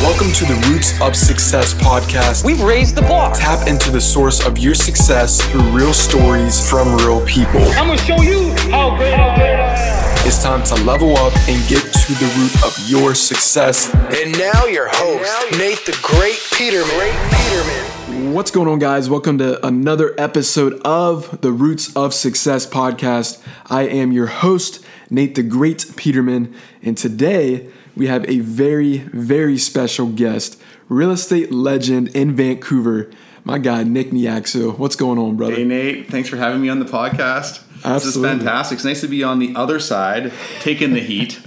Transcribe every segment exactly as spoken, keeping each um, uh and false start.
Welcome to the Roots of Success podcast. We've raised the bar. Tap into the source of your success through real stories from real people. I'm going to show you how great I am. It's time to level up and get to the root of your success. And now your host, Nate the Great Peterman. Great Peterman. What's going on, guys? Welcome to another episode of the Roots of Success podcast. I am your host, Nate the Great Peterman, and today we have a very, very special guest, real estate legend in Vancouver, my guy, Nick Niakso. What's going on, brother? Hey, Nate. Thanks for having me on the podcast. Absolutely. This is fantastic. It's nice to be on the other side, taking the heat.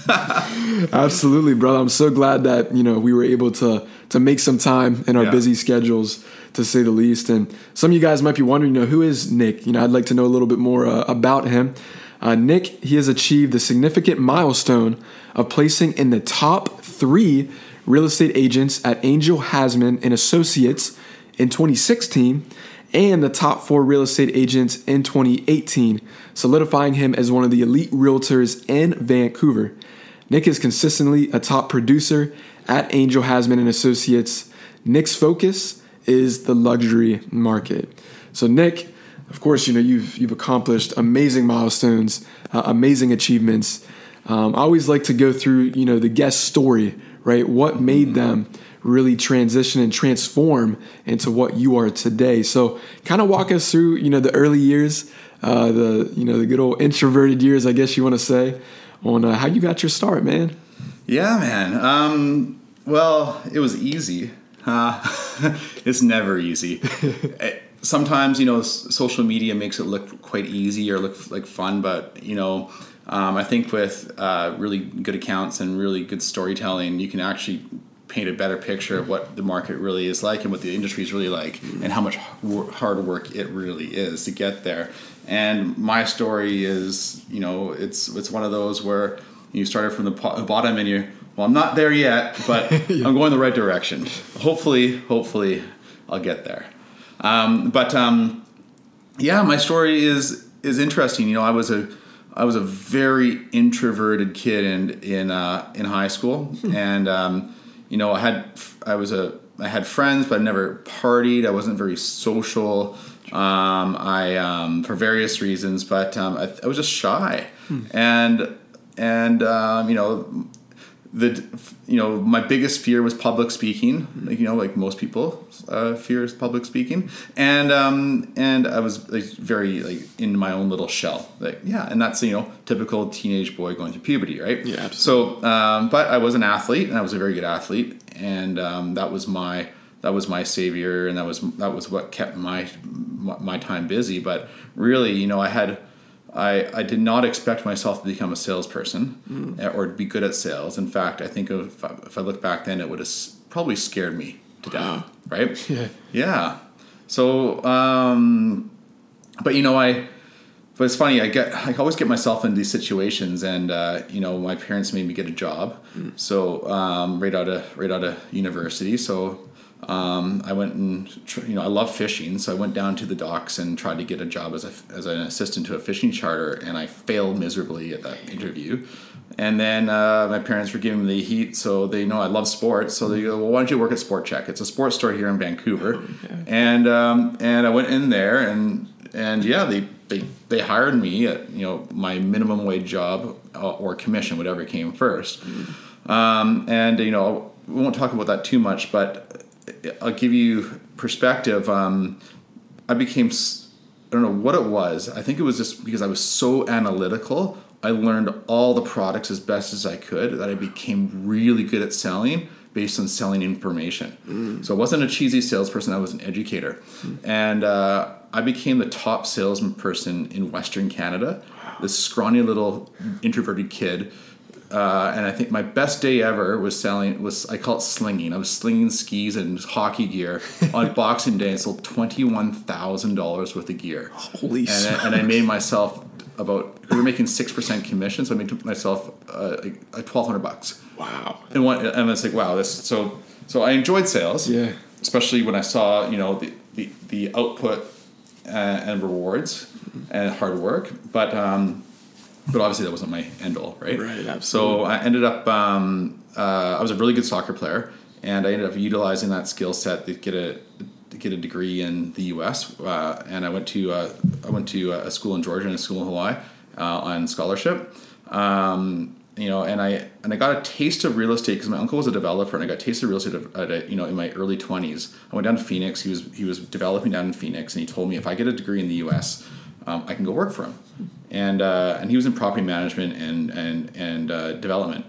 Absolutely, brother. I'm so glad that, you know, we were able to to make some time in our Yeah. busy schedules, to say the least. And some of you guys might be wondering, you know, who is Nick? You know, I'd like to know a little bit more uh, about him. Uh, Nick, he has achieved the significant milestone of placing in the top three real estate agents at Angel Hasman and Associates in twenty sixteen and the top four real estate agents in twenty eighteen, solidifying him as one of the elite realtors in Vancouver. Nick is consistently a top producer at Angel Hasman and Associates. Nick's focus is the luxury market. So Nick, of course, you know, you've you've accomplished amazing milestones, uh, amazing achievements. Um, I always like to go through, you know, the guest story, right? What made them really transition and transform into what you are today. So kind of walk us through, you know, the early years, uh, the, you know, the good old introverted years, I guess you want to say, on uh, how you got your start, man. Yeah, man. Um, well, it was easy. Uh, it's never easy. Sometimes, you know, s- social media makes it look quite easy or look like fun, but, you know, um, I think with uh, really good accounts and really good storytelling, you can actually paint a better picture of what the market really is like and what the industry is really like and how much hard work it really is to get there. And my story is, you know, it's it's one of those where you started from the po- bottom and you're, well, I'm not there yet, but yeah. I'm going the right direction. Hopefully, hopefully I'll get there. Um, but um, yeah, my story is is interesting. You know, I was a I was a very introverted kid in in uh, in high school, hmm. and um, you know, I had I was a I had friends, but I never partied. I wasn't very social. Um, I um, for various reasons, but um, I, I was just shy, hmm. and and um, you know. The you know my biggest fear was public speaking, like, you know, like most people uh, fear is public speaking, and um, and I was like very like in my own little shell, like yeah, and that's, you know, typical teenage boy going through puberty, right? Yeah, absolutely. So, um, but I was an athlete, and I was a very good athlete, and um, that was my that was my savior, and that was that was what kept my my time busy. But really, you know, I had. I, I did not expect myself to become a salesperson mm. or to be good at sales. In fact, I think if I, if I look back then, it would have probably scared me to death, wow. right? Yeah. Yeah. So, um, but you know, I, but it's funny, I get, I always get myself in these situations, and, uh, you know, my parents made me get a job. Mm. So, um, right out of, right out of university. So, Um, I went and, you know, I love fishing, so I went down to the docks and tried to get a job as a, as an assistant to a fishing charter, and I failed miserably at that interview. And then uh, my parents were giving me the heat, so they know I love sports, so they go, well, why don't you work at Sport Check? It's a sports store here in Vancouver. Okay. And um, and I went in there, and and yeah, they, they, they hired me at, you know, my minimum wage job uh, or commission, whatever came first. Mm-hmm. Um, and, you know, we won't talk about that too much, but I'll give you perspective. Um, I became, I don't know what it was. I think it was just because I was so analytical. I learned all the products as best as I could, that I became really good at selling based on selling information. Mm. So I wasn't a cheesy salesperson. I was an educator. Mm. And uh, I became the top salesperson in Western Canada. This scrawny little introverted kid. Uh, and I think my best day ever was selling, was I call it slinging. I was slinging skis and hockey gear on Boxing Day, and sold twenty-one thousand dollars worth of gear. Holy and, I, and I made myself about, we were making six percent commission, so I made myself uh, like, like twelve hundred bucks. Wow. And, one, and I was like, wow, this, so so I enjoyed sales. Yeah. Especially when I saw, you know, the, the, the output uh, and rewards mm-hmm. and hard work. But, um, But obviously that wasn't my end all, right? Right, absolutely. So I ended up, um, uh, I was a really good soccer player, and I ended up utilizing that skill set to get a to get a degree in the U S Uh, and I went to uh, I went to a school in Georgia and a school in Hawaii uh, on scholarship. Um, you know, and I and I got a taste of real estate because my uncle was a developer, and I got a taste of real estate at a, you know in my early twenties. I went down to Phoenix. He was he was developing down in Phoenix, and he told me if I get a degree in the U S, um, I can go work for him. And uh, and he was in property management and and and uh, development.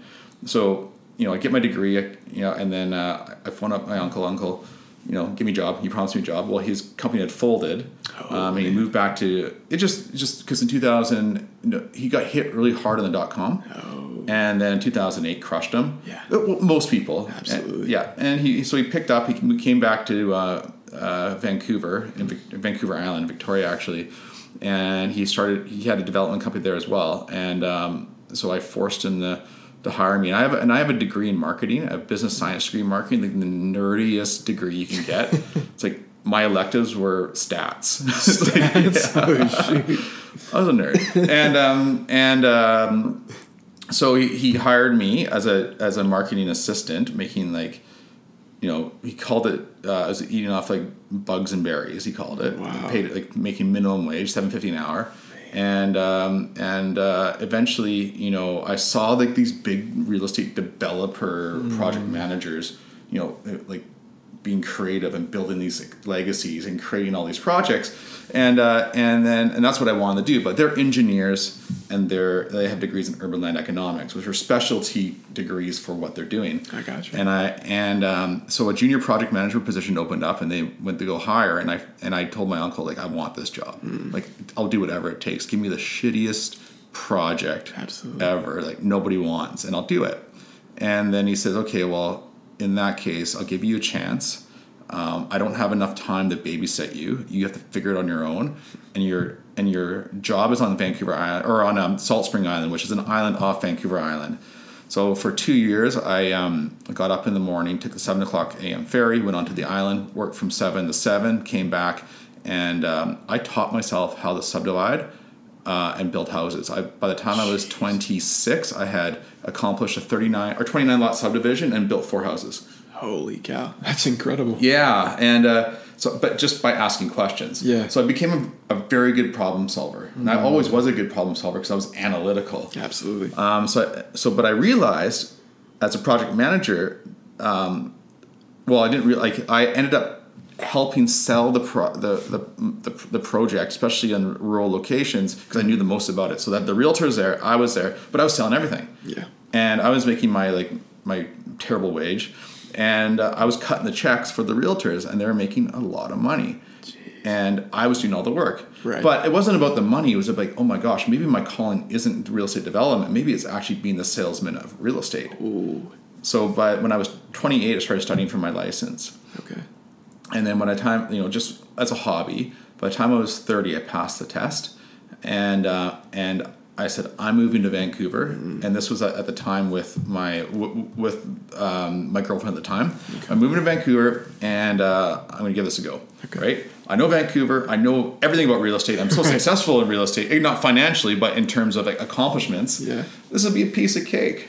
So you know, I get my degree, you know, and then uh, I phone up my uncle. Uncle, you know, give me a job. He promised me a job. Well, his company had folded, oh, um, and he moved back to it. Just just because in two thousand, you know, he got hit really hard on the dot com. Oh. And then two thousand eight crushed him. Yeah. Well, most people. Absolutely. And, yeah. And he so he picked up. He came back to uh, uh, Vancouver, in Vic- Vancouver Island, Victoria actually, and he started. He had a development company there as well. And um, so I forced him to, to hire me. And I have and I have a degree in marketing, a business science degree in marketing, like the nerdiest degree you can get. It's like my electives were stats. Stats. Like, yeah. Oh, shoot. I was a nerd. and um, and um, so he, he hired me as a as a marketing assistant, making like, you know, he called it uh, I was eating off like bugs and berries. He called it. Wow. He paid it like making minimum wage, seven fifty an hour. And um, and uh, eventually, you know, I saw like these big real estate developer mm. project managers, you know, like being creative and building these like, legacies and creating all these projects, and uh, and then and that's what I wanted to do. But they're engineers, and they're they have degrees in urban land economics, which are specialty degrees for what they're doing. I got you. And I and um, so a junior project manager position opened up, and they went to go hire, and I and I told my uncle, like, I want this job. Mm. Like, I'll do whatever it takes. Give me the shittiest project Absolutely. ever, like nobody wants, and I'll do it. And then he says, okay, well, in that case, I'll give you a chance. Um, I don't have enough time to babysit you. You have to figure it on your own. And your and your job is on Vancouver Island, or on um, Salt Spring Island, which is an island off Vancouver Island. So for two years, I um, got up in the morning, took the seven o'clock a.m. ferry, went onto the island, worked from seven to seven, came back, and um, I taught myself how to subdivide uh, and build houses. I, by the time I was twenty-six, I had accomplished a thirty-nine or twenty-nine lot subdivision and built four houses. Holy cow, that's incredible. Yeah, and uh, so, but just by asking questions. Yeah. So I became a, a very good problem solver, and mm. I always was a good problem solver because I was analytical. Absolutely. Um. So, so, but I realized as a project manager, um, well, I didn't really like. I ended up helping sell the pro, the, the the the project, especially in rural locations, because I knew the most about it. So that the realtors there, I was there, but I was selling everything. Yeah. And I was making my like my terrible wage. And uh, I was cutting the checks for the realtors, and they were making a lot of money. Jeez. And I was doing all the work. Right. But it wasn't about the money. It was like, oh my gosh, maybe my calling isn't real estate development. Maybe it's actually being the salesman of real estate. Ooh. So by when I was twenty-eight, I started studying for my license. Okay. And then when I time, you know, just as a hobby, by the time I was thirty, I passed the test. And uh, and I said, I'm moving to Vancouver, mm. and this was at the time with my w- with um, my girlfriend at the time. Okay. I'm moving to Vancouver, and uh, I'm going to give this a go. Okay. Right? I know Vancouver. I know everything about real estate. I'm so successful in real estate, not financially, but in terms of like accomplishments. Yeah. This will be a piece of cake.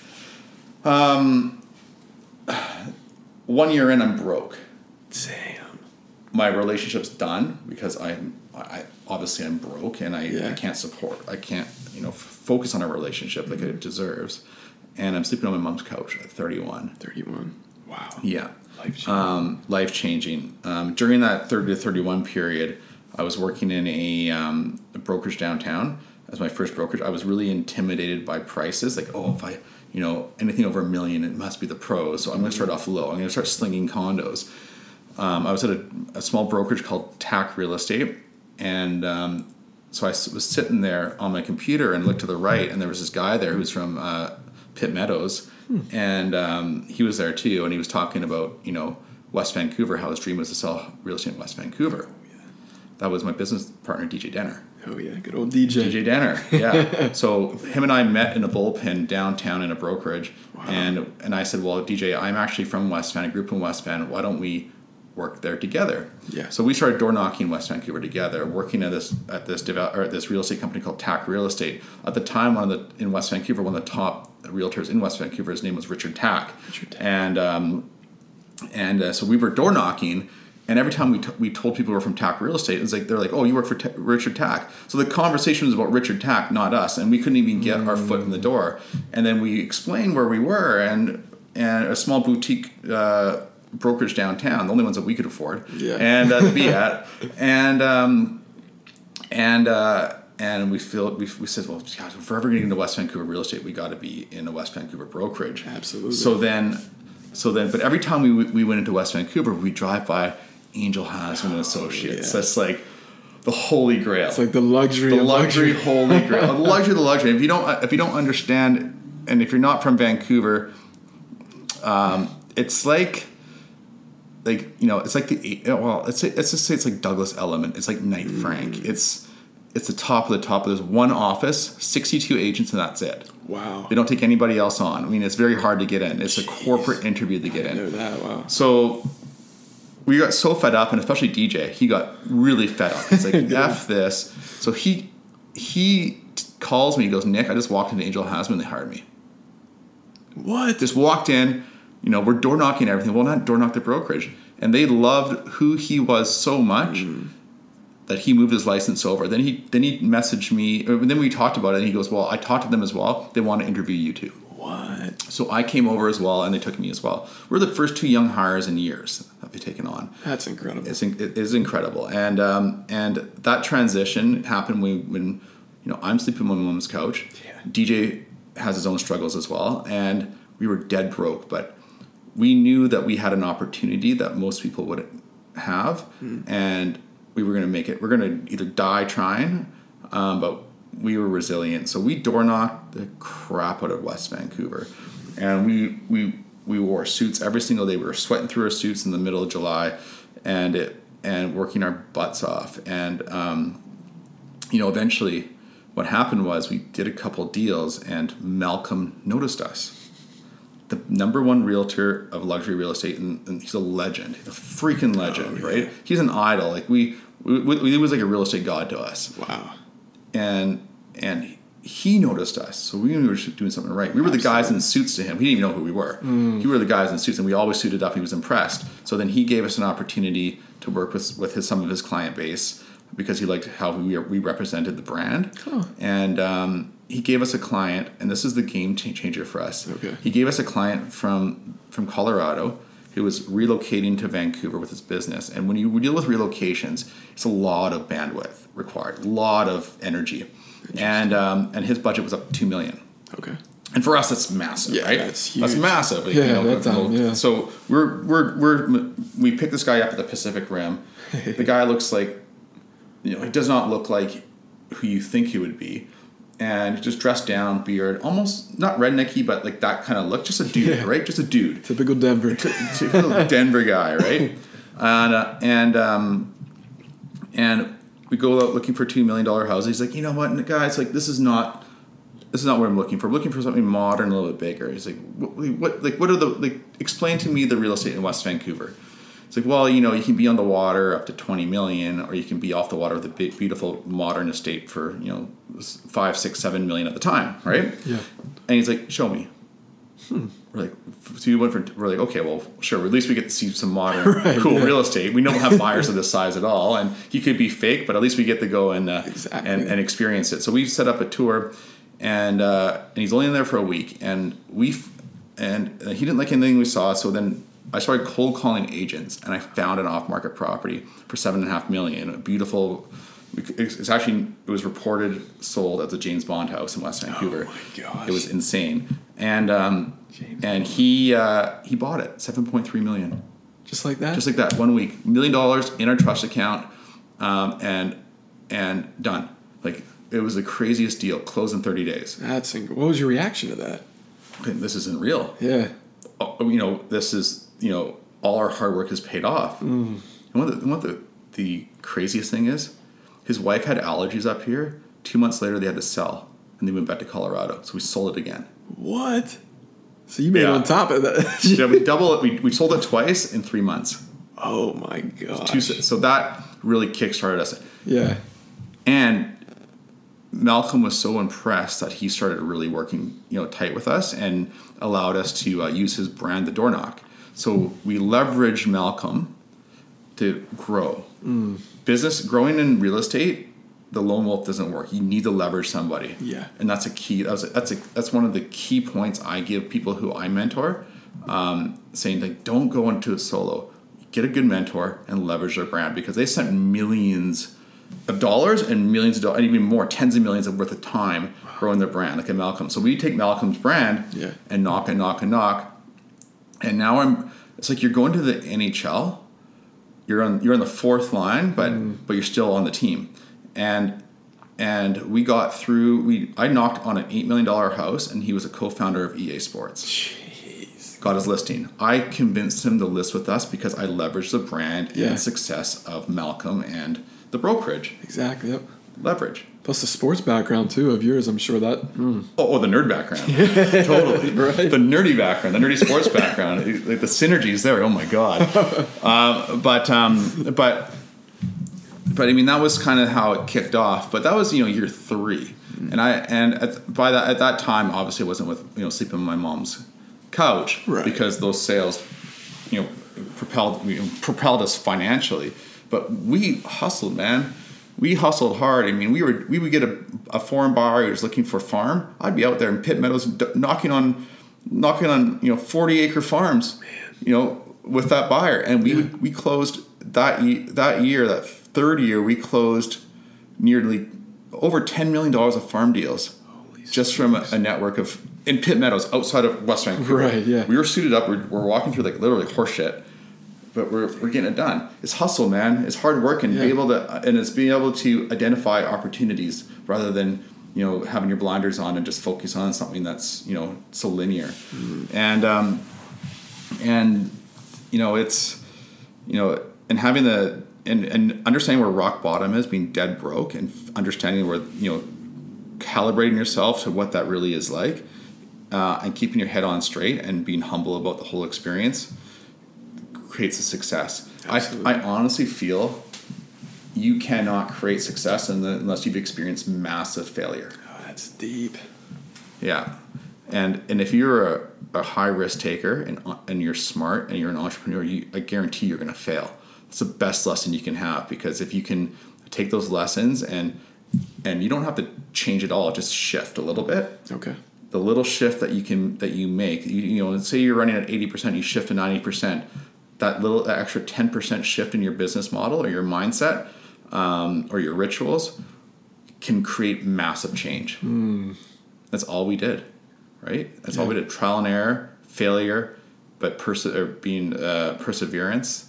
Um, one year in, I'm broke. Damn. My relationship's done because I'm I obviously I'm broke, and I, yeah. I can't support. I can't. You know, f- focus on a relationship like mm-hmm. it deserves, and I'm sleeping on my mom's couch at thirty-one. thirty-one. Wow. Yeah. Life changing. Um, life changing. Um, during that thirty to thirty-one period, I was working in a, um, a brokerage downtown as my first brokerage. I was really intimidated by prices. Like, oh, if I, you know, anything over a million, it must be the pros. So I'm going to start off low. I'm going to start slinging condos. Um, I was at a, a small brokerage called T A C Real Estate, and um, so I was sitting there on my computer and looked to the right, and there was this guy there who's from uh, Pitt Meadows, hmm. and um, he was there too, and he was talking about, you know, West Vancouver, how his dream was to sell real estate in West Vancouver. Oh, yeah. That was my business partner, D J Denner. Oh yeah, good old D J. D J Denner, yeah. So him and I met in a bullpen downtown in a brokerage, wow. and and I said, well, D J, I'm actually from West Van, I grew up in West Van. Why don't we work there together? Yeah. So we started door knocking West Vancouver together, working at this at this develop, or at this real estate company called T A C Real Estate. At the time, one of the in West Vancouver, one of the top realtors in West Vancouver, his name was Richard Tack. Richard Tack. And um, and uh, so we were door knocking. And every time we t- we told people we were from Tack Real Estate, it was like they're like, "Oh, you work for T- Richard Tack." So the conversation was about Richard Tack, not us, and we couldn't even get mm. our foot in the door. And then we explained where we were, and and a small boutique uh, brokerage downtown, the only ones that we could afford, yeah. and uh, to be at, and um, and uh, and we feel we we said, "Well, gosh, if we're ever getting into West Vancouver real estate, we got to be in a West Vancouver brokerage." Absolutely. So then, so then, but every time we we went into West Vancouver, we drive by Angel Hasman and Associates. Yeah. That's like the holy grail. It's like the luxury, the of luxury, luxury. holy grail. The luxury, of the luxury. If you don't, if you don't understand, and if you're not from Vancouver, um, it's like, like you know, it's like the well, let's say, let's just say it's like Douglas Elliman. It's like Knight mm. Frank. It's it's the top of the top. There's one office, sixty-two agents, and that's it. Wow. They don't take anybody else on. I mean, it's very hard to get in. It's Jeez. a corporate interview to get I in. know that. Wow. So we got so fed up, and especially D J, he got really fed up. He's like, F this. So he he t- calls me, he goes, Nick, I just walked into Angel Hasman, they hired me. What? Just walked in, you know, we're door knocking everything. Well, not door knock the brokerage. And they loved who he was so much mm. that he moved his license over. Then he then he messaged me, or then we talked about it, and he goes, well, I talked to them as well. They want to interview you too. What? So I came over as well, and they took me as well. We're the first two young hires in years that they've taken on. That's incredible. It's it is incredible, and um, and that transition happened when, when you know I'm sleeping on my mom's couch. Yeah. D J has his own struggles as well, and we were dead broke, but we knew that we had an opportunity that most people wouldn't have, mm. and we were going to make it. We're going to either die trying, um, but we were resilient. So we door knocked the crap out of West Vancouver, and we we we wore suits every single day. We were sweating through our suits in the middle of July, and it and working our butts off. And um, you know, eventually, what happened was we did a couple deals, and Malcolm noticed us. The number one realtor of luxury real estate, and, and he's a legend, he's a freaking legend, oh, yeah. right? He's an idol. Like we, we, we, he was like a real estate god to us. Wow. And and he noticed us, so we knew we were doing something right. We were Absolutely. the guys in suits to him. He didn't even know who we were. Mm. He were the guys in suits, and we always suited up. He was impressed. So then he gave us an opportunity to work with with his, some of his client base because he liked how we we represented the brand. Cool. And um, he gave us a client, and this is the game changer for us. Okay. He gave us a client from from Colorado who was relocating to Vancouver with his business. And when you deal with relocations, it's a lot of bandwidth required, a lot of energy. And um, and his budget was up to two million dollars. Okay. And for us, that's massive, yeah, right? That's huge. That's massive. Yeah, you know, that time, yeah. So we're we're we're we picked this guy up at the Pacific Rim. The guy looks like, you know, he does not look like who you think he would be. And just dressed down, beard, almost not rednecky, but like that kind of look. Just a dude, yeah. right? Just a dude. Typical Denver. Typical Denver guy, right? And uh, and um, and we go out looking for two million dollar houses. He's like, you know what, guys? Like this is not this is not what I'm looking for. I'm looking for something modern, a little bit bigger. He's like, what, what like what are the like? Explain to me the real estate in West Vancouver. It's like, well, you know, you can be on the water up to twenty million, or you can be off the water with a big, beautiful modern estate for, you know, five, six, seven million at the time, right? Yeah. And he's like, show me. Hmm. We're like, so you went for, we're like, okay, well, sure. At least we get to see some modern, right, cool yeah. real estate. We don't have buyers of this size at all, and he could be fake, but at least we get to go and uh, exactly. and, and experience it. So we set up a tour, and uh, and he's only in there for a week, and we and he didn't like anything we saw. So then I started cold calling agents, and I found an off-market property for seven and a half million. A beautiful. It's actually it was reported sold at the James Bond house in West Vancouver. Oh my gosh! It was insane, and um, and he uh, he bought it seven point three million. Just like that. Just like that, one week, million dollars in our trust account, um, and and done. Like it was the craziest deal. Closed in thirty days. That's inc- what was your reaction to that? Okay, this isn't real. Yeah. Oh, you know, this is you know all our hard work has paid off. Mm. And what the what the the craziest thing is. His wife had allergies up here. Two months later, they had to sell, and they went back to Colorado. So we sold it again. What? So you made yeah. on top of that? yeah, we double it. We we sold it twice in three months. Oh my gosh! Two, so that really kickstarted us. Yeah. And Malcolm was so impressed that he started really working, you know, tight with us and allowed us to uh, use his brand, The Door Knock. So we leveraged Malcolm to grow. Mm. Business growing in real estate, the lone wolf doesn't work. You need to leverage somebody. Yeah. And that's a key. That's a, that's a, that's one of the key points I give people who I mentor, um, saying like, don't go into it solo. Get a good mentor and leverage their brand, because they spent millions of dollars and millions of dollars, and even more, tens of millions of worth of time growing their brand, like a Malcolm. So we take Malcolm's brand yeah. and knock and knock and knock. And now I'm, it's like you're going to the N H L. You're on you're on the fourth line, but mm. but you're still on the team. And and we got through. We I knocked on an eight million dollar house, and he was a co-founder of E A Sports. Jeez. Got his listing. I convinced him to list with us because I leveraged the brand yeah. and success of Malcolm and the brokerage. Exactly. Yep. Leverage. Plus the sports background too of yours, I'm sure that. Mm. Oh, oh, the nerd background. Totally. Right. The nerdy background, the nerdy sports background, like the synergies there. Oh my god. um, but um, but but I mean that was kind of how it kicked off. But that was you know year three, mm. and I and at, by that at that time obviously I wasn't with you know sleeping on my mom's couch right. because those sales you know propelled you know, propelled us financially. But we hustled, man. We hustled hard. I mean, we were we would get a, a foreign buyer who was looking for a farm. I'd be out there in Pitt Meadows d- knocking on knocking on you know forty acre farms, Man. you know, with that buyer. And we yeah. we closed that ye- that year, that third year, we closed nearly over ten million dollars of farm deals, Holy just from a, a network of in Pitt Meadows outside of West Vancouver. Right. Yeah. We were suited up. We're, we're walking through like literally horse shit. But we're we're getting it done. It's hustle, man. It's hard work, and yeah. be able to, and it's being able to identify opportunities rather than you know having your blinders on and just focus on something that's you know so linear. Mm. And um, and you know it's you know and having the and and understanding where rock bottom is, being dead broke, and understanding where you know calibrating yourself to what that really is like, uh, and keeping your head on straight and being humble about the whole experience creates a success. I, I honestly feel you cannot create success unless you've experienced massive failure. Oh, that's deep. Yeah. And and if you're a, a high risk taker and and you're smart and you're an entrepreneur, you, I guarantee you're going to fail. It's the best lesson you can have, because if you can take those lessons and and you don't have to change it all, just shift a little bit. Okay. The little shift that you can that you make, you, you know, say you're running at eighty percent, you shift to ninety percent. That little that extra ten percent shift in your business model or your mindset um, or your rituals can create massive change. Mm. That's all we did, right? That's yeah. all we did. Trial and error, failure, but perse- or being uh, perseverance.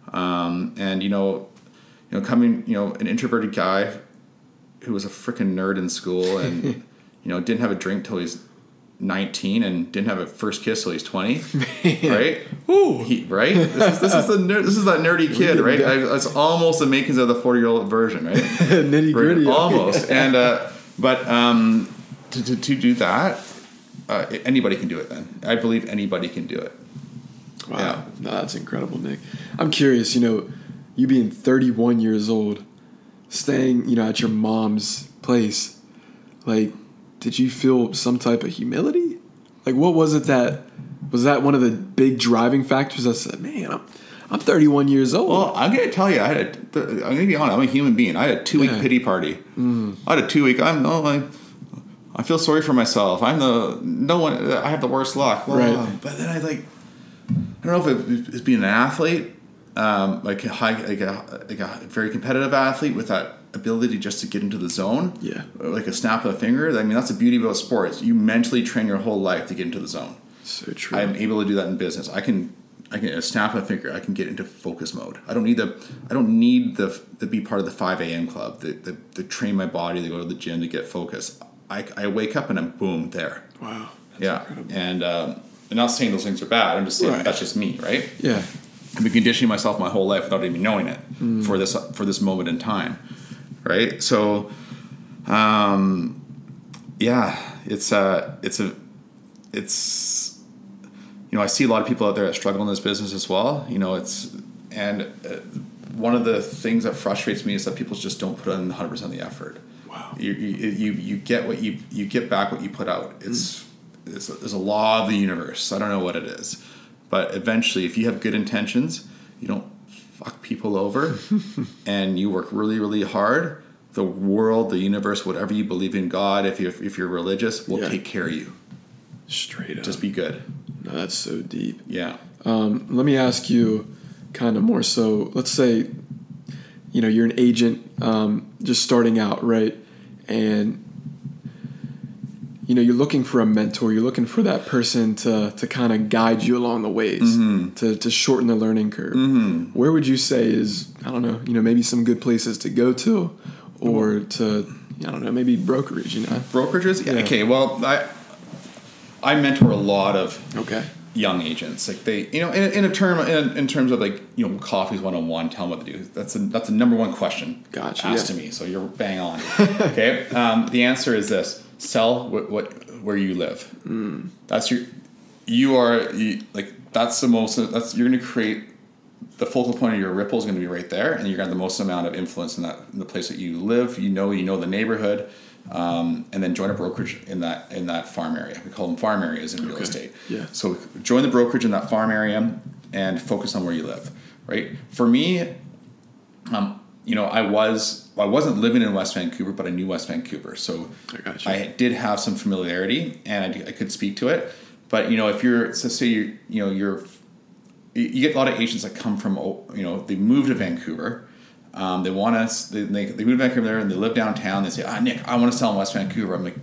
Um, and, you know, you know, coming, you know, an introverted guy who was a freaking nerd in school and, you know, didn't have a drink till he's nineteen and didn't have a first kiss till he's twenty, right? Ooh. He, right? This is this is the ner- this is that nerdy kid, right? I, it's almost the makings of the forty year old version, right? Nitty gritty, right? Almost. And uh, but um, to, to to do that, uh, anybody can do it. Then I believe anybody can do it. Wow, yeah. No, that's incredible, Nick. I'm curious. You know, you being thirty-one years old, staying, you know, at your mom's place, like. Did you feel some type of humility? Like, what was it that, was that one of the big driving factors that said, man, I'm, I'm thirty-one years old? Well, I'm going to tell you, I had a, I'm going to be honest, I'm a human being. I had a two-week yeah. pity party. Mm. I had a two-week, I'm, oh, I, I feel sorry for myself. I'm the, no one, I have the worst luck. Well, right. But then I like, I don't know if it, it's being an athlete, um, like, a high, like, a, like a very competitive athlete with that ability just to get into the zone, yeah, like a snap of a finger. I mean, that's the beauty about sports. You mentally train your whole life to get into the zone. So true. I'm able to do that in business. I can, I can a snap of a finger. I can get into focus mode. I don't need the, I don't need the to be part of the five a.m. club. The, the, the train my body to go to the gym to get focused. I, I wake up and I'm boom there. Wow. That's yeah, incredible. and um, I'm not saying those things are bad. I'm just saying right. that's just me, right? Yeah. I've been conditioning myself my whole life without even knowing it mm. for this for this moment in time. Right, so, um, yeah, it's a, it's a, it's, you know, I see a lot of people out there that struggle in this business as well. You know, it's, and uh, one of the things that frustrates me is that people just don't put in one hundred percent of the effort. Wow. You you you, you get what you you get back what you put out. It's, mm. it's a, there's a law of the universe. I don't know what it is, But eventually, if you have good intentions, you don't fuck people over, and you work really, really hard, the world, the universe, whatever you believe in, God, if you're, if you're religious, will Yeah. take care of you. Straight up. Just be good. No, that's so deep. Yeah. Um, let me ask you kind of more so, let's say, you know, you're an agent um, just starting out, right? And, you know, you're looking for a mentor. You're looking for that person to to kind of guide you along the ways, Mm-hmm. to, to shorten the learning curve. Mm-hmm. Where would you say is, I don't know, you know, maybe some good places to go to, or to, I don't know, maybe brokerage, you know? Brokerages? Yeah. Okay, well, I I mentor a lot of Okay. young agents. Like they, you know, in, in a term, in, in terms of like, you know, coffees one oh one, tell them what to do. That's a, that's the number one question Gotcha, asked yeah. to me. So you're bang on. Okay. Um, the answer is this: sell what, what where you live. Mm. That's your, you are you, like, that's the most, that's, you're going to create the focal point of your ripple is going to be right there. And you're going to have the most amount of influence in that, in the place that you live, you know, you know, the neighborhood. Um, and then join a brokerage in that in that farm area. We call them farm areas in real Okay. estate. Yeah. So join the brokerage in that farm area and focus on where you live. Right. For me, um, you know, I was I wasn't living in West Vancouver, but I knew West Vancouver, so I gotcha. I did have some familiarity and I, I could speak to it. But you know, if you're so say you you know you're you you get a lot of agents that come from you know they move to Vancouver. Um, they want us. They, they they move to Vancouver there and they live downtown. They say, "Ah, Nick, I want to sell in West Vancouver." I'm like,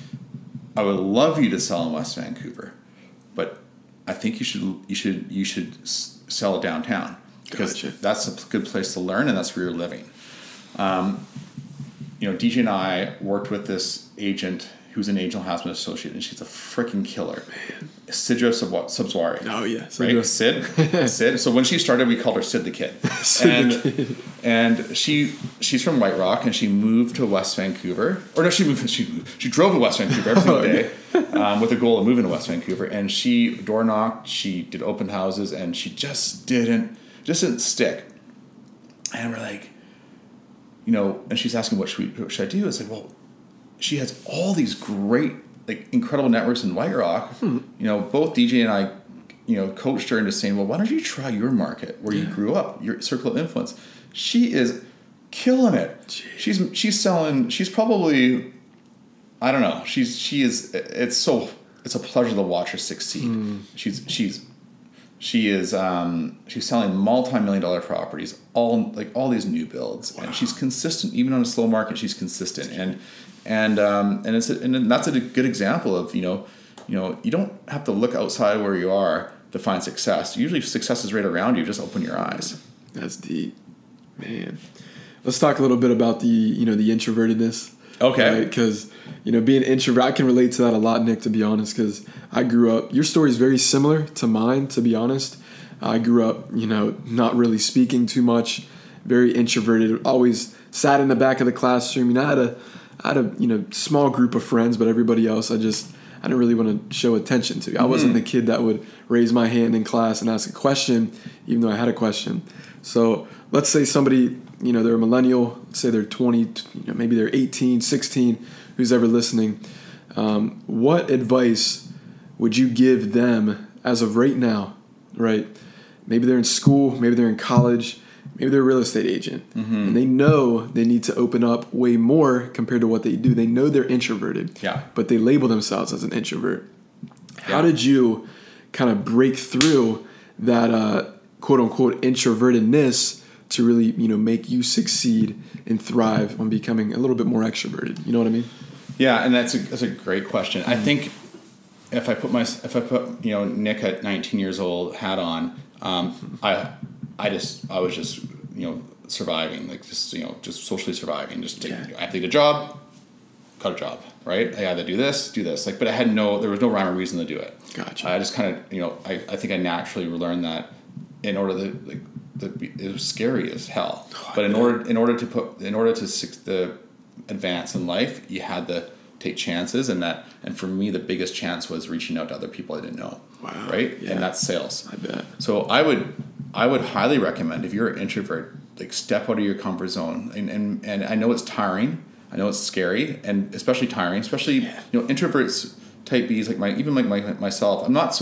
I would love you to sell in West Vancouver, but I think you should you should you should s- sell it downtown because Gotcha. that's a good place to learn and that's where you're living. Um, you know, D J and I worked with this agent who's an Angel Hasman associate, and she's a freaking killer. Sidra Sub- Subswari. Oh, yeah. Right? Sidra. Sid. Sid. So when she started, we called her Sid the Kid. Sid and the Kid. and she she's from White Rock, and she moved to West Vancouver. Or no, she moved. She moved, she drove to West Vancouver every single day um, with the goal of moving to West Vancouver. And she door knocked. She did open houses, and she just didn't just didn't stick. And we're like, you know, and she's asking what should, we, what should I do? It's like, well, she has all these great, like, incredible networks in White Rock. Hmm. You know, both D J and I, you know, coached her into saying, well, why don't you try your market where you grew up, your circle of influence? She is killing it. Jeez. She's she's selling. She's probably, I don't know. She's she is. It's so it's a pleasure to watch her succeed. Hmm. She's she's. She is um, she's selling multi-million dollar properties, all like all these new builds, and she's consistent even on a slow market. She's consistent, and and um, and it's a, and that's a good example of you know you know you don't have to look outside where you are to find success. Usually, success is right around you. Just open your eyes. That's deep, man. Let's talk a little bit about the you know the introvertedness. Okay. Because you know being introvert, I can relate to that a lot, Nick. To be honest, because I grew up. Your story is very similar to mine. To be honest, I grew up, you know, not really speaking too much, very introverted. Always sat in the back of the classroom. You know, I had a, I had a you know small group of friends, but everybody else, I just I didn't really want to show attention to. I wasn't the kid that would raise my hand in class and ask a question, even though I had a question. So let's say somebody, you know, they're a millennial, let's say they're twenty, you know, maybe they're eighteen, sixteen, who's ever listening. Um, what advice would you give them as of right now, right? Maybe they're in school, maybe they're in college, maybe they're a real estate agent, Mm-hmm. and they know they need to open up way more compared to what they do. They know they're introverted, Yeah. but they label themselves as an introvert. How Yeah. did you kind of break through that uh, quote unquote introvertedness to really, you know, make you succeed and thrive on becoming a little bit more extroverted? You know what I mean? Yeah, and that's a that's a great question. I think if I put my if I put you know Nick at nineteen years old hat on, um, I I just I was just you know surviving, like just you know just socially surviving. Just take, Yeah. I have to get a job, got a job, right? I either do this, do this, like, but I had no there was no rhyme or reason to do it. Gotcha. I just kind of you know I, I think I naturally learned that in order to like the, it was scary as hell, Oh, I but in bet. order in order to put in order to suc- the advance in life, you had to take chances, and that and for me the biggest chance was reaching out to other people I didn't know. Wow. Right? Yeah. And that's sales. I bet. So I would I would highly recommend, if you're an introvert, like step out of your comfort zone. And and, and I know it's tiring. I know it's scary, and especially tiring, especially you know, introverts type B's like my even like my, myself. I'm not so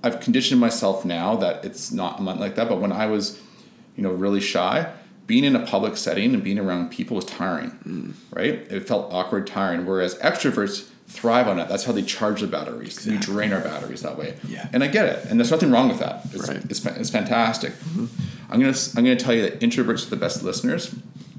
I've conditioned myself now that it's not like that. But when I was, you know, really shy, being in a public setting and being around people was tiring, mm. right? It felt awkward, tiring. Whereas extroverts thrive on it. That's how they charge the batteries. Exactly. We drain our batteries that way. Yeah. And I get it. And there's nothing wrong with that. It's, right. it's, it's fantastic. Mm-hmm. I'm gonna I'm gonna tell you that introverts are the best listeners.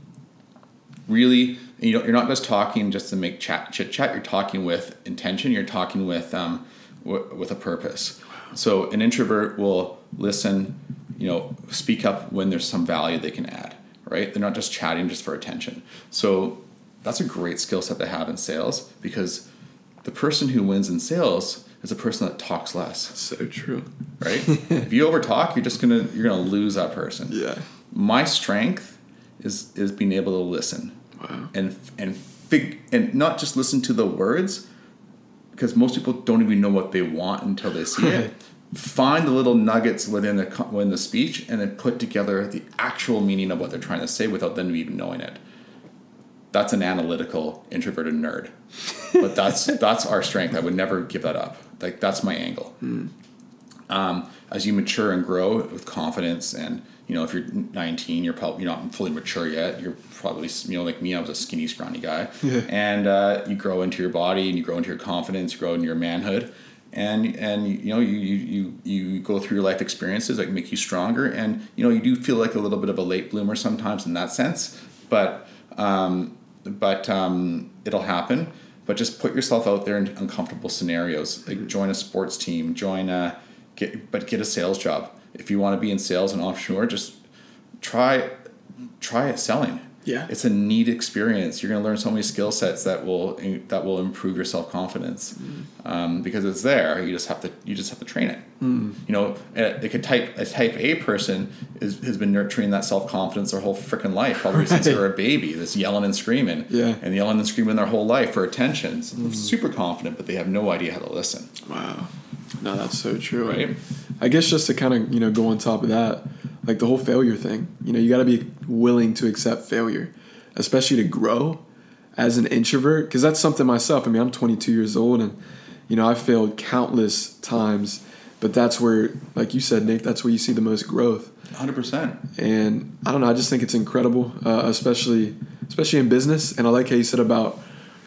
Really, you know, you're not just talking just to make chat chit chat. You're talking with intention. You're talking with um w- with a purpose. Wow. So an introvert will listen, you know, speak up when there's some value they can add. Right? They're not just chatting just for attention. So that's a great skill set to have in sales, because the person who wins in sales is a person that talks less. So true. Right? If you overtalk, you're just gonna you're gonna lose that person. Yeah. My strength is is being able to listen. Wow. And and fig and not just listen to the words, because most people don't even know what they want until they see it. Find the little nuggets within the within the speech, and then put together the actual meaning of what they're trying to say without them even knowing it. That's an analytical, introverted nerd. But that's that's our strength. I would never give that up. Like, that's my angle. Mm. Um, as you mature and grow with confidence, and, you know, if you're nineteen, you're probably you're not fully mature yet. You're probably, you know, like me, I was a skinny, scrawny guy. Yeah. And uh, you grow into your body, and you grow into your confidence, you grow into your manhood. And, and you know, you, you, you go through your life experiences that make you stronger. And, you know, you do feel like a little bit of a late bloomer sometimes in that sense. But... Um, but um, it'll happen. But just put yourself out there in uncomfortable scenarios. Like, join a sports team, join a get, but get a sales job. If you want to be in sales and entrepreneur, just try try it selling. Yeah, it's a neat experience. You're going to learn so many skill sets that will that will improve your self confidence, mm. um, because it's there. You just have to you just have to train it. Mm. You know, like a type a type A person is has been nurturing that self confidence their whole freaking life, probably right. since they were a baby. This yelling and screaming, yeah, and yelling and screaming their whole life for attention. So mm. super confident, but they have no idea how to listen. Wow, no, that's so true. Right. I guess just to kind of, you know, go on top of that, like the whole failure thing. You know, you got to be willing to accept failure, especially to grow as an introvert, because that's something myself. I mean, I'm twenty-two years old, and, you know, I've failed countless times, but that's where, like you said, Nick, that's where you see the most growth. one hundred percent. And I don't know, I just think it's incredible, uh, especially especially in business. And I like how you said about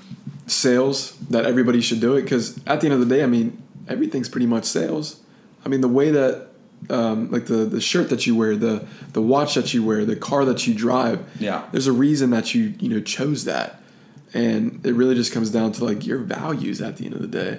sales, that everybody should do it, because at the end of the day, I mean, everything's pretty much sales. I mean, the way that, um, like the, the shirt that you wear, the the watch that you wear, the car that you drive. Yeah. There's a reason that you, you know, chose that. And it really just comes down to, like, your values at the end of the day.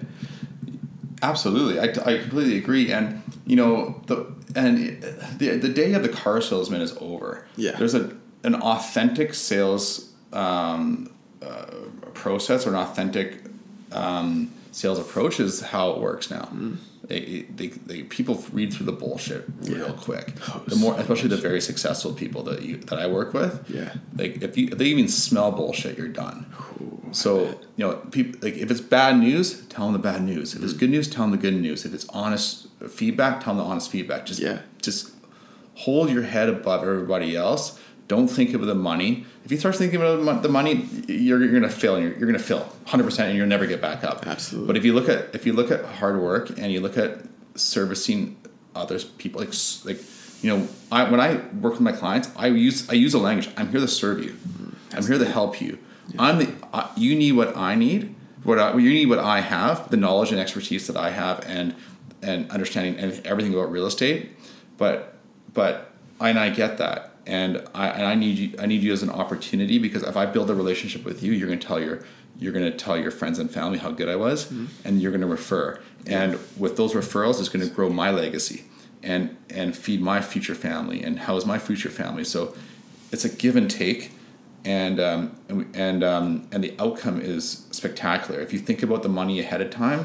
Absolutely. I, I completely agree. And, you know, the and the the day of the car salesman is over. Yeah. There's a an authentic sales um, uh, process, or an authentic um, sales approach is how it works now. Mm. They, they, they, people read through the bullshit real yeah. quick. Oh, the more, so especially much. The very successful people that you that I work with. Yeah. Like, if you if they even smell bullshit, you're done. Ooh, so you know, people, like, if it's bad news, tell them the bad news. If mm. it's good news, tell them the good news. If it's honest feedback, tell them the honest feedback. Just yeah. just hold your head above everybody else. Don't think of the money. If you start thinking about the money, you're, you're going to fail. And you're, you're going to fail one hundred percent, and you'll never get back up. Absolutely. But if you look at if you look at hard work, and you look at servicing others, people, like like you know, I when I work with my clients, I use I use a language. I'm here to serve you. Mm-hmm. I'm here to help you. Yeah. I'm the uh, you need what I need. What I, you need what I have, the knowledge and expertise that I have, and and understanding and everything about real estate. But but I, and I get that. And I and I need you. I need you as an opportunity, because if I build a relationship with you, you're going to tell your you're going to tell your friends and family how good I was, mm-hmm. and you're going to refer. And with those referrals, it's going to grow my legacy, and and feed my future family, and house my future family. So it's a give and take, and um, and and, um, and the outcome is spectacular. If you think about the money ahead of time,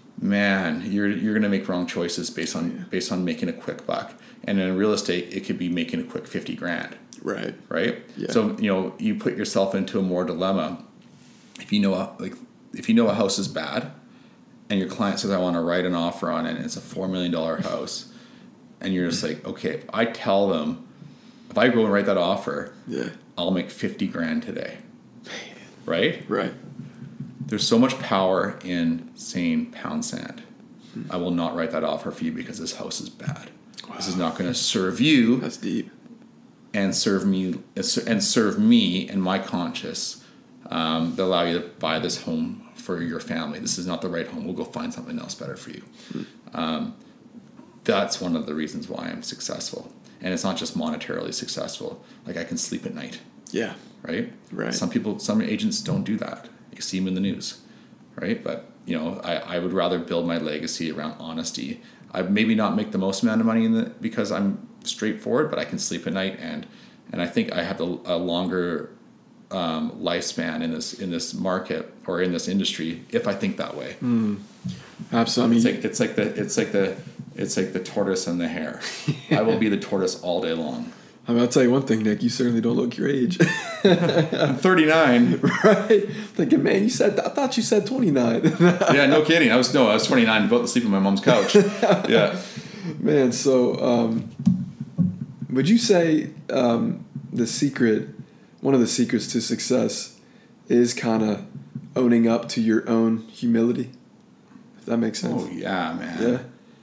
man, you're you're going to make wrong choices based on yeah. based on making a quick buck. And in real estate, it could be making a quick fifty grand. Right. Right. Yeah. So, you know, you put yourself into a more dilemma. If you know, a, like, if you know a house is bad, and your client says, "I want to write an offer on it," and it's a four million dollar house, and you're just like, okay, if I tell them, if I go and write that offer, yeah, I'll make fifty grand today. Right. Right. There's so much power in saying pound sand. I will not write that offer for you because this house is bad. Wow. This is not going to serve you. That's deep. And serve me and serve me and my conscience um, that allow you to buy this home for your family. This is not the right home. We'll go find something else better for you. Hmm. Um, that's one of the reasons why I'm successful. And it's not just monetarily successful. Like, I can sleep at night. Yeah. Right? Right. Some people, some agents don't do that. You see them in the news. Right? But, you know, I, I would rather build my legacy around honesty. I maybe not make the most amount of money in the, because I'm straightforward, but I can sleep at night. And, and I think I have a, a longer um, lifespan in this in this market or in this industry if I think that way. Mm. Absolutely. It's like, it's like the it's like the it's like the tortoise and the hare. Yeah. I will be the tortoise all day long. I mean, I'll tell you one thing, Nick. You certainly don't look your age. I'm thirty-nine. Right. Thinking, man, you said I thought you said twenty-nine. Yeah, no kidding. I was no, I was twenty-nine, about to sleep on my mom's couch. Yeah. Man, so um, would you say um, the secret, one of the secrets to success, is kind of owning up to your own humility? If that makes sense. Oh yeah, man. Yeah.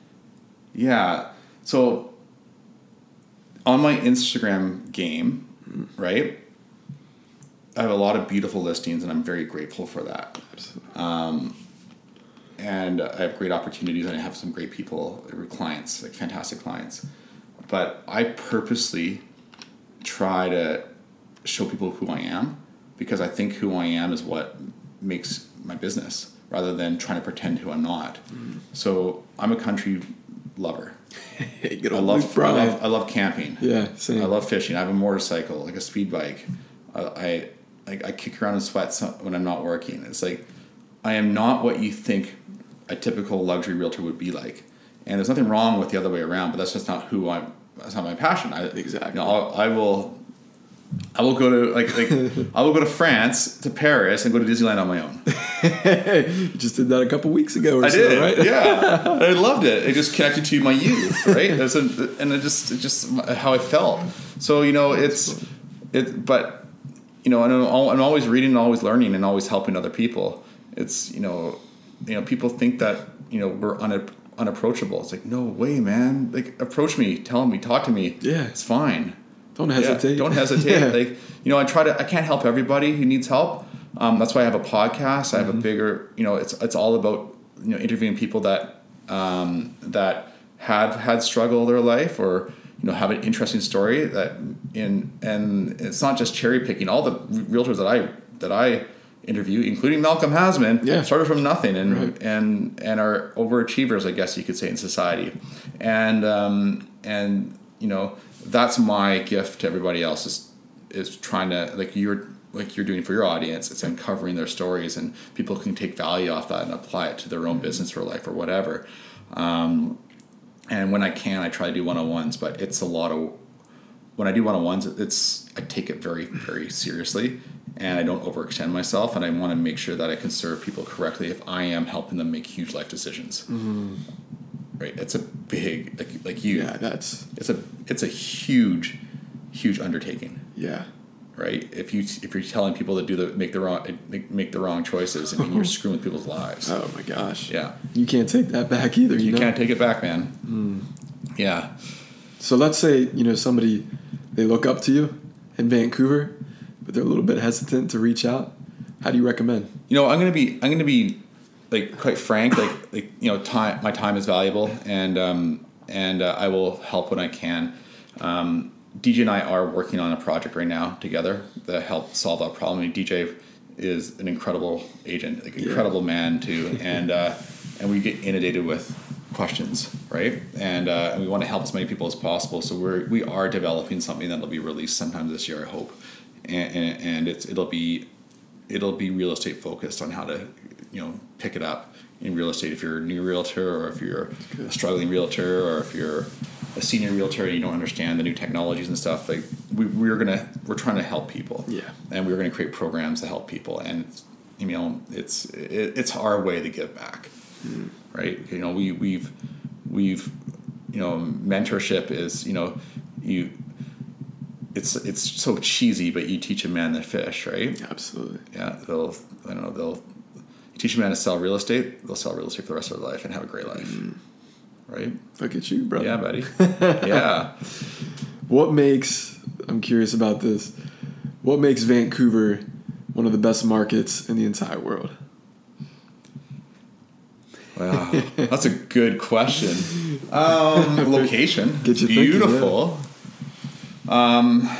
Yeah. So on my Instagram game, mm-hmm. right, I have a lot of beautiful listings, and I'm very grateful for that. Absolutely. Um, and I have great opportunities, and I have some great people, clients, like fantastic clients. But I purposely try to show people who I am, because I think who I am is what makes my business, rather than trying to pretend who I'm not. Mm-hmm. So I'm a country lover. Hey, I love, I love I love camping. Yeah, same. I love fishing. I have a motorcycle, like a speed bike. I I, I, I kick around in sweat when I'm not working. It's like, I am not what you think a typical luxury realtor would be like. And there's nothing wrong with the other way around, but that's just not who I'm. That's not my passion. I, exactly. You know, I'll, I will. I will go to like like I will go to France, to Paris, and go to Disneyland on my own. You just did that a couple weeks ago or I so, did, right? Yeah. I loved it. It just connected to my youth, right? That's a, and it just it just how I felt. So, you know, it's it but you know, and I'm, I'm always reading and always learning and always helping other people. It's, you know, you know, people think that, you know, we're una, unapproachable. It's like, no way, man. Like, approach me, tell me, talk to me. Yeah. It's fine. Don't hesitate. Yeah, don't hesitate. Yeah. Like, you know, I try to. I can't help everybody who needs help. Um, that's why I have a podcast. I have mm-hmm. a bigger. You know, it's it's all about, you know, interviewing people that um, that have had struggle their life, or, you know, have an interesting story that in and it's not just cherry picking. All the realtors that I that I interview, including Malcolm Hasman, yeah. started from nothing and right. and and are overachievers, I guess you could say, in society, and um, and you know. That's my gift to everybody else, is is trying to, like you're like you're doing for your audience. It's uncovering their stories, and people can take value off that and apply it to their own business or life or whatever. Um, and when I can, I try to do one-on-ones, but it's a lot of, when I do one-on-ones, it's, I take it very, very seriously, and I don't overextend myself, and I want to make sure that I can serve people correctly if I am helping them make huge life decisions. Mm-hmm. Right, it's a big, like like you. Yeah, that's. It's a it's a huge, huge undertaking. Yeah. Right. If you if you're telling people to do the make the wrong make, make the wrong choices, I mean, you're screwing with people's lives. Oh my gosh. Yeah. You can't take that back either. You, you know? can't take it back, man. Mm. Yeah. So let's say, you know, somebody, they look up to you in Vancouver, but they're a little bit hesitant to reach out. How do you recommend? You know, I'm gonna be I'm gonna be. Like, quite frank, like, like you know, time. My time is valuable, and um, and uh, I will help when I can. Um, D J and I are working on a project right now together that help solve that problem. I mean, D J is an incredible agent, like incredible yeah. man too, and uh, and we get inundated with questions, right? And uh, and we want to help as many people as possible. So we're we are developing something that'll be released sometime this year, I hope, and and, and it's it'll be it'll be real estate focused on how to, you know, pick it up in real estate if you're a new realtor, or if you're a struggling realtor, or if you're a senior realtor and you don't understand the new technologies and stuff. Like we, we're gonna we're trying to help people, yeah, and we're gonna create programs to help people, and you know it's it, it's our way to give back, mm. right? You know, we we've we've you know, mentorship is, you know, you it's it's so cheesy, but you teach a man to fish, right? Absolutely. Yeah, they'll I don't know they'll teach a man to sell real estate, they'll sell real estate for the rest of their life and have a great life. Mm. Right? Look at you, bro. Yeah, buddy. Yeah. What makes, I'm curious about this, what makes Vancouver one of the best markets in the entire world? Wow, that's a good question. Um, location. Get you beautiful. Thinking, yeah. Um,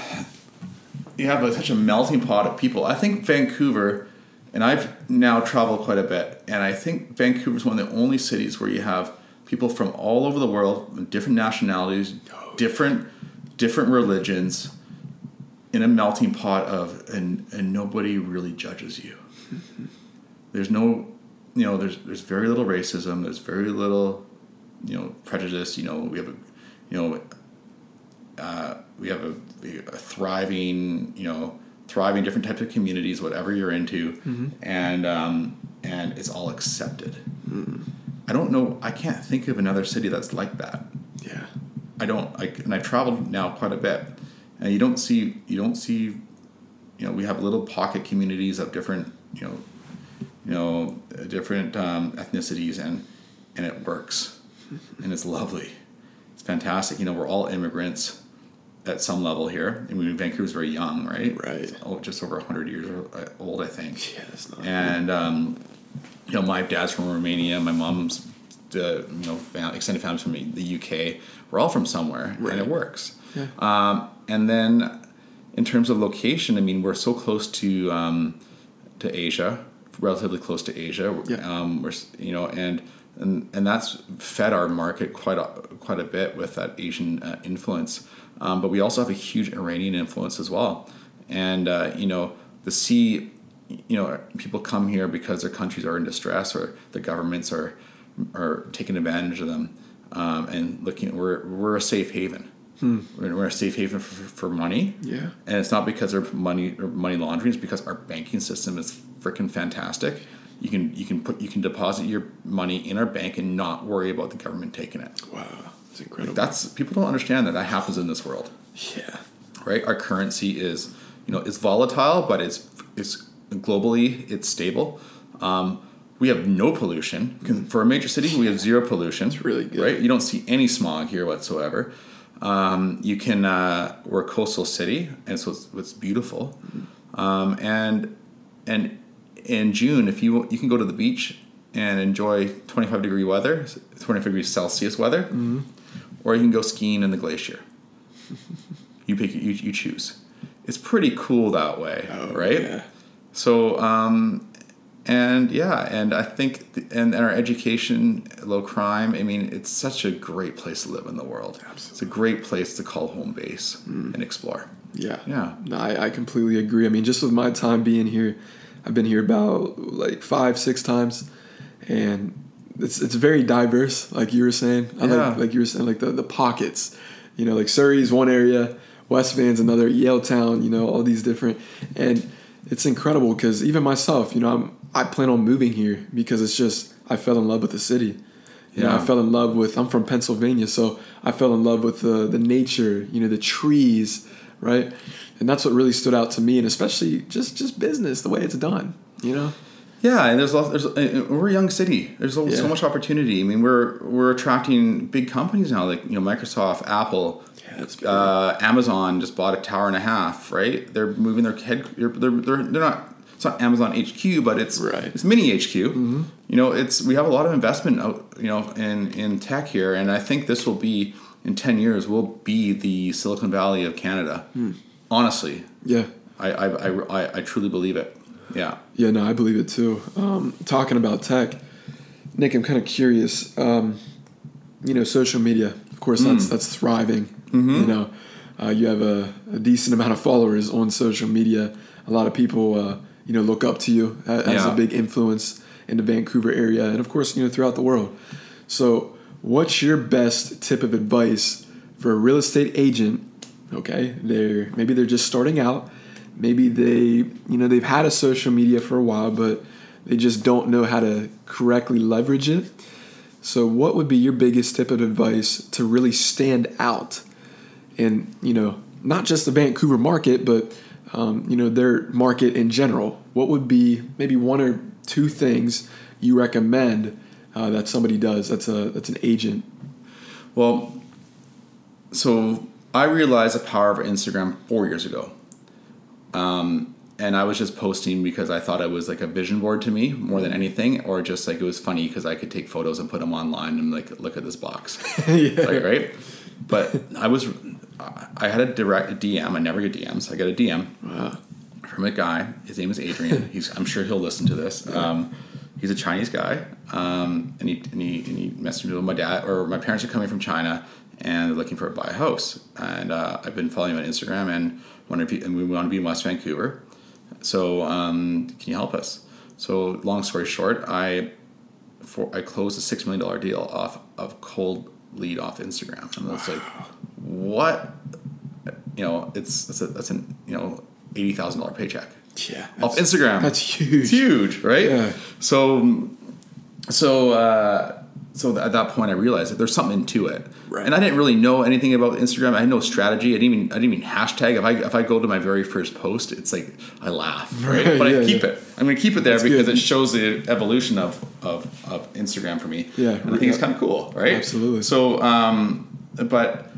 you have a, such a melting pot of people. I think Vancouver, and I've now traveled quite a bit, and I think Vancouver is one of the only cities where you have people from all over the world, different nationalities, different different religions, in a melting pot of, and and nobody really judges you. There's no, you know, there's there's very little racism. There's very little, you know, prejudice. You know, we have a, you know, uh, we have a, a thriving, you know, thriving different types of communities, whatever you're into, mm-hmm. and um, and it's all accepted. Mm. I don't know. I can't think of another city that's like that. Yeah, I don't. I, and I've traveled now quite a bit, and you don't see. You don't see. You know, we have little pocket communities of different. You know, you know, different um, ethnicities, and and it works, and it's lovely. It's fantastic. You know, we're all immigrants at some level here. I mean, Vancouver's very young, right? Right. It's, oh, just over a hundred years old, I think. Yeah, that's not. And um, you know, my dad's from Romania. My mom's, uh, you know, fam- extended family's from the U K. We're all from somewhere, right. And it works. Yeah. Um, and then, in terms of location, I mean, we're so close to um, to Asia, relatively close to Asia. Yeah. Um, we're, you know, and and and that's fed our market quite a quite a bit with that Asian uh, influence. Um, but we also have a huge Iranian influence as well. And uh, you know, the sea. You know, people come here because their countries are in distress or the governments are are taking advantage of them, um, and looking. We're we're a safe haven. Hmm. We're, we're a safe haven for, for money. Yeah, and it's not because they're money or money laundering. It's because our banking system is freaking fantastic. You can you can put you can deposit your money in our bank and not worry about the government taking it. Wow, that's incredible. Like that's people don't understand that that happens in this world. Yeah, right. Our currency is you know it's volatile, but it's it's globally it's stable. Um, we have no pollution. Mm. For a major city, we have zero pollution. It's really good. Right? You don't see any smog here whatsoever. Um, you can, uh, we're a coastal city, and so it's, it's beautiful. Mm. Um, and and in June, if you you can go to the beach and enjoy twenty-five degree weather, twenty-five degrees Celsius weather, mm. or you can go skiing in the glacier. you pick, you you choose. It's pretty cool that way, oh, right? Yeah. So, um, and yeah, and I think, the, and, and our education, low crime, I mean, it's such a great place to live in the world. Absolutely. It's a great place to call home base mm. and explore. Yeah. Yeah. No, I, I completely agree. I mean, just with my time being here, I've been here about like five, six times, and it's it's very diverse, like you were saying. I yeah. like, like you were saying, like the, the pockets. You know, like Surrey's one area, West Van's another, Yaletown, you know, all these different, and it's incredible because even myself, you know, I'm, I plan on moving here because it's just, I fell in love with the city. You yeah. know, I fell in love with, I'm from Pennsylvania, so I fell in love with the, the nature, you know, the trees, right? And that's what really stood out to me, and especially just, just business, the way it's done, you know? Yeah, and there's, there's we're a young city. There's so yeah. much opportunity. I mean, we're we're attracting big companies now, like, you know, Microsoft, Apple, yeah, uh, Amazon just bought a tower and a half, right? They're moving their head. They're they're they're, they're not. It's not Amazon H Q, but it's right. it's mini H Q. Mm-hmm. You know, it's we have a lot of investment out, you know, in in tech here, and I think this will be in ten years will be the Silicon Valley of Canada. Mm. Honestly, yeah, I I, I I I truly believe it. Yeah. Yeah, no, I believe it too. Um, talking about tech, Nick, I'm kind of curious. Um, you know, social media, of course, that's mm. that's thriving. Mm-hmm. You know, uh, you have a, a decent amount of followers on social media. A lot of people, uh, you know, look up to you as, yeah. as a big influence in the Vancouver area, and of course, you know, throughout the world. So, what's your best tip of advice for a real estate agent? Okay, they're maybe they're just starting out. Maybe they, you know, they've had a social media for a while, but they just don't know how to correctly leverage it. So what would be your biggest tip of advice to really stand out in, you know, not just the Vancouver market, but, um, you know, their market in general? What would be maybe one or two things you recommend uh, that somebody does that's a that's an agent? Well, so I realized the power of Instagram four years ago. Um, and I was just posting because I thought it was like a vision board to me more than anything, or just like it was funny because I could take photos and put them online and like, look at this box. Yeah. Like, right? But I was, I had a direct a D M. I never get D Ms. I got a D M Wow. from a guy. His name is Adrian. He's, I'm sure he'll listen to this. Um, he's a Chinese guy. Um, and he, and he, and he messaged me with my dad, or my parents are coming from China and they're looking for a buy a house. And, uh, I've been following him on Instagram and wanted to be, and we want to be in West Vancouver. So, um, can you help us? So, long story short, I, for, I closed a six million dollars deal off of cold lead off Instagram. And it's like, what? You know, it's, it's a, that's an, you know, eighty thousand dollars paycheck. Yeah. Off Instagram. That's huge. It's huge, right? Yeah. So, so, uh, so at that point I realized that there's something to it. Right. And I didn't really know anything about Instagram. I had no strategy. I didn't even, I didn't even hashtag. If I, if I go to my very first post, it's like, I laugh, right? Right, But yeah, I keep yeah. it. I'm going to keep it there That's because good. it shows the evolution of, of, of Instagram for me. Yeah. And I think it's kind of cool, right? Absolutely. So, um, but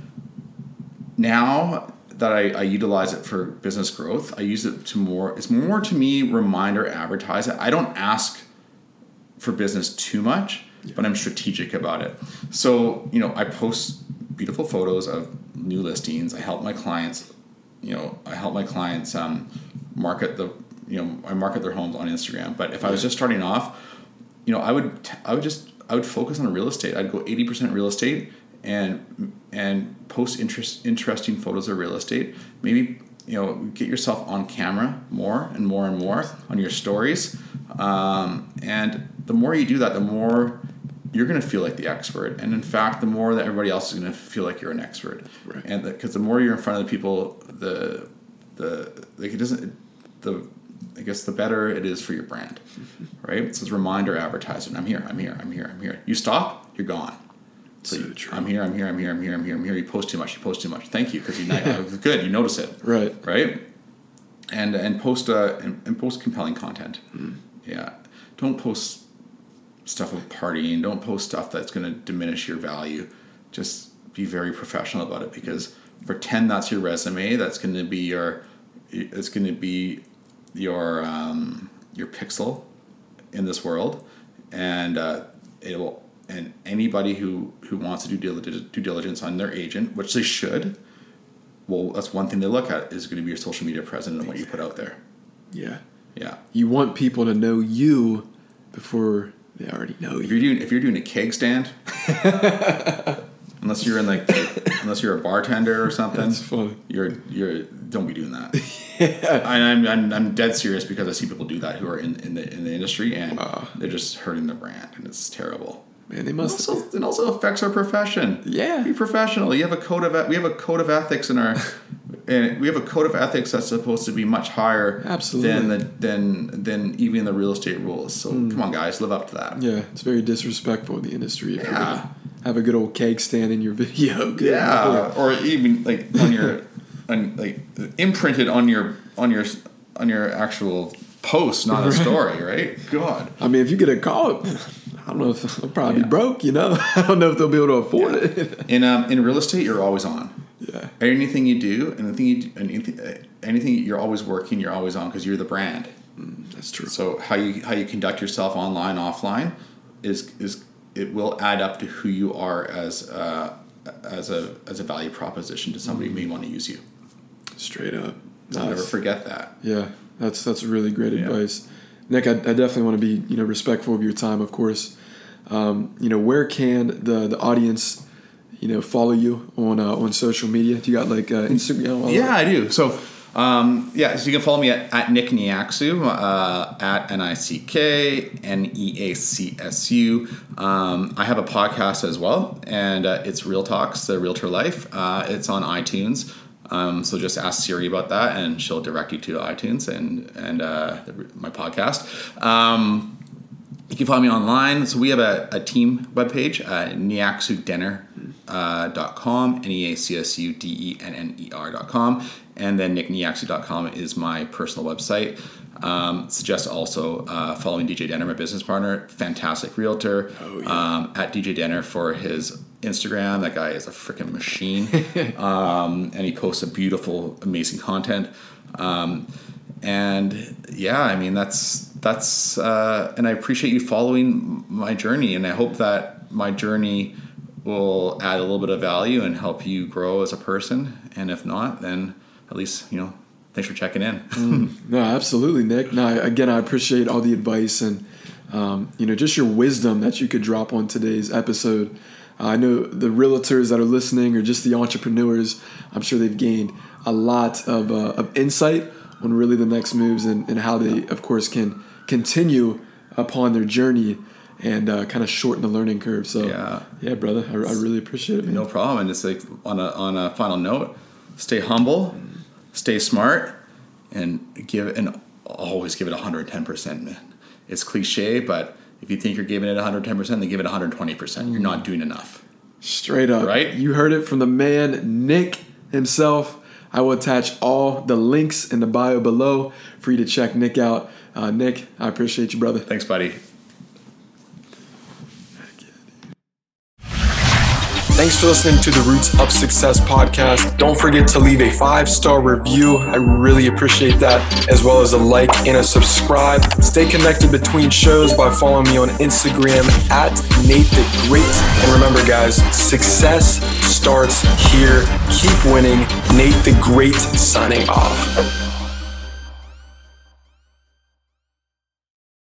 now that I, I utilize it for business growth, I use it to more, it's more to me reminder, advertise it. I don't ask for business too much, yeah. but I'm strategic about it. So, you know, I post beautiful photos of new listings. I help my clients, you know, I help my clients um, market the, you know, I market their homes on Instagram. But if I was just starting off, you know, I would, I would just, I would focus on real estate. I'd go eighty percent real estate and, and post interest, interesting photos of real estate. Maybe, you know, get yourself on camera more and more and more on your stories. Um, and the more you do that, the more you're going to feel like the expert. And in fact, the more that everybody else is going to feel like you're an expert. Right. And because the, the more you're in front of the people, the, the, like it doesn't, the, I guess the better it is for your brand, right? It's this reminder advertising. I'm here, I'm here, I'm here, I'm here. You stop, you're gone. So, So you, true. I'm here, I'm here, I'm here, I'm here, I'm here, I'm here. You post too much, you post too much. Thank you, because you know, good, you notice it. Right. Right? And and post uh and, and post compelling content. Mm. Yeah. Don't post stuff of partying. Don't post stuff that's going to diminish your value. Just be very professional about it, because pretend that's your resume. That's going to be your. It's going to be your um, your pixel in this world, and uh, it will. And anybody who, who wants to do diligence, due diligence on their agent, which they should, well, that's one thing they look at is going to be your social media presence and what you put out there. Yeah. Yeah. You want people to know you before they already know If you. you're doing if you're doing a keg stand, unless you're in like unless you're a bartender or something, That's funny. You're you're don't be doing that. Yeah. I'm, I'm I'm dead serious, because I see people do that who are in, in the in the industry, and Wow. they're just hurting their brand, and it's terrible. Man, they It must. also, it also affects our profession. Yeah. Be professional. You have a code of we have a code of ethics in our, and we have a code of ethics that's supposed to be much higher Absolutely. than the than than even the real estate rules. So Mm. come on, guys, live up to that. Yeah, it's very disrespectful in the industry if you're Yeah. gonna have a good old cake stand in your video. Good Yeah, Lord. or even like on your, on like imprinted on your on your on your actual post, not a Right. story, right? God. I mean, if you get a call, I don't know if they'll probably Yeah. be broke. You know, I don't know if they'll be able to afford it. In um in real estate, you're always on. Yeah, Anything you do, anything you do, anything, anything you're always working, you're always on, because you're the brand. that's true. So how you how you conduct yourself online, offline, is is it will add up to who you are as uh, as a as a value proposition to somebody who may want to use you. Straight up. So never Nice. forget that. Yeah, that's that's really great Yeah. advice, Nick. I, I definitely want to be you know respectful of your time, of course. Um, you know, where can the the audience you know follow you on uh, on social media? Do you got like uh, Instagram? All Yeah, that? I do. So, um, yeah, so you can follow me at, at Nick Niaksu, uh, at N I C K N E A C S U. Um, I have a podcast as well, and uh, it's Real Talks, the Realtor Life. Uh, it's on iTunes. Um, so just ask Siri about that, and she'll direct you to iTunes and and uh, the, my podcast. Um, you can follow me online. So we have a, a team webpage, uh, niaksu denner uh, dot com, N E A C S U D E N N E R dot com, and then nick niaxi dot com is my personal website. Um, suggest also uh, following D J Denner, my business partner, fantastic realtor, oh, yeah. um, at D J Denner for his Instagram. That guy is a freaking machine, um, and he posts a beautiful, amazing content. Um, and yeah, I mean that's that's, uh, and I appreciate you following my journey, and I hope that my journey will add a little bit of value and help you grow as a person. And if not, then at least you know. Thanks for checking in. mm, no, absolutely, Nick. No, again, I appreciate all the advice and, um, you know, just your wisdom that you could drop on today's episode. Uh, I know the realtors that are listening or just the entrepreneurs, I'm sure they've gained a lot of, uh, of insight on really the next moves and, and how they, of course, can continue upon their journey and uh, kind of shorten the learning curve. So, yeah, yeah brother, I, I really appreciate it, man. No problem. And it's like on a, on a final note, stay humble. Stay smart and give and always give it one hundred ten percent, man. It's cliche, but if you think you're giving it one hundred ten percent, then give it one hundred twenty percent. You're not doing enough. Straight up. Right? You heard it from the man, Nick himself. I will attach all the links in the bio below for you to check Nick out. Uh, Nick, I appreciate you, brother. Thanks, buddy. Thanks for listening to the Roots of Success podcast. Don't forget to leave a five-star review. I really appreciate that, as well as a like and a subscribe. Stay connected between shows by following me on Instagram at Nate the Great. And remember, guys, success starts here. Keep winning. Nate the Great signing off.